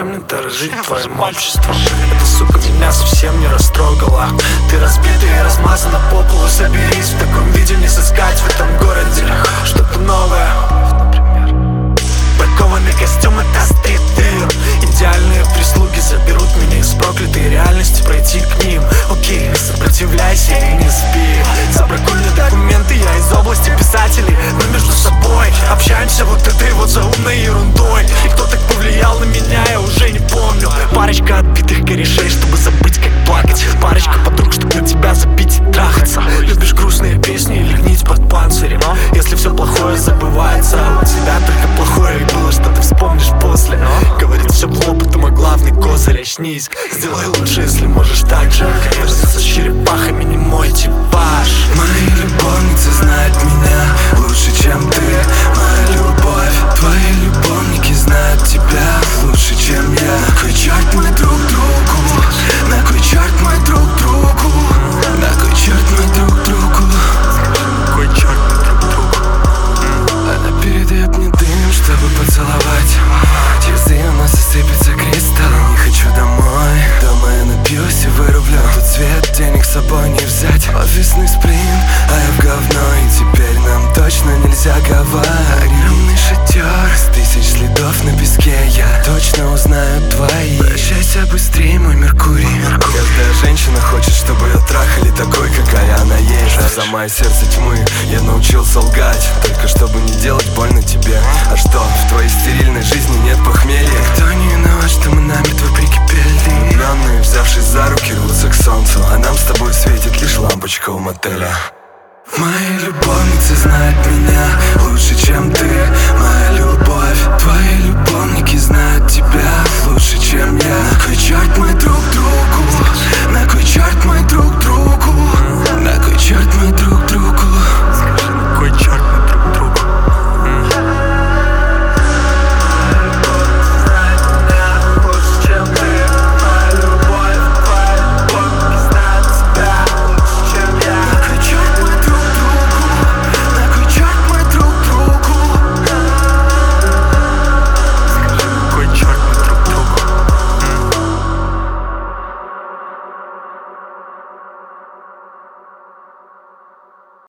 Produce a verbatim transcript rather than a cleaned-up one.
мне дорожить твоим обществом. Эта сука меня совсем не растрогала. Ты разбита и размазана по полу. Соберись, в таком виде не сыскать в этом городе что-то новое. Бракованный костюм — это стрит-дыр. Идеальные прислуги заберут меня из проклятой реальности, пройти к ним. Окей, сопротивляйся и не спи. Забракуй мне документы, я из области писателей. Мы между собой общаемся вот этой вот заумной ерундой. И кто так повлиял на меня, я уже не помню. Парочка отбитых корешей, чтобы забыть, как плакать. Парочка подруг, чтобы на тебя забить и трахаться. Любишь грустные песни или гнить под панцирем? Если все плохое забывается, а у тебя только плохое и было, что ты вспомнишь после. Говорит все хлопотом, а главный козырь — очнись. Сделай лучше, если можешь так же. Конечно, с черепахами не мой типаж. Мои любовницы знают меня лучше, чем ты. Моя любовь, твои любовники знают тебя лучше, чем я. На кой черт мы друг другу? На кой черт мы друг другу? На кой черт мы друг другу? На кой черт мы друг другу? Она передает мне дым, чтобы поцеловать. Язы у нас сыпется кристалл. Не хочу домой, дома я напьюсь и вырублю. Тут свет, денег с собой не взять. Офисный сплин, а я в говно. И теперь нам точно нельзя говорить. Огромный шатер с тысяч следов на песке. Я точно узнаю твои. Прощайся быстрее, мой Меркурий. Каждая женщина хочет, чтобы ее трахали такой, какая она есть. А за мое сердце тьмы я научился лгать, только чтобы не делать больно тебе. А что, в твоей стерильной жизни нет похмелья? Никто не виноват, что мы намертво прикипели. Влюбленные, взявшись за руки, рвутся к солнцу, а нам с тобой светит лишь лампочка у мотеля. Мои любовницы знают меня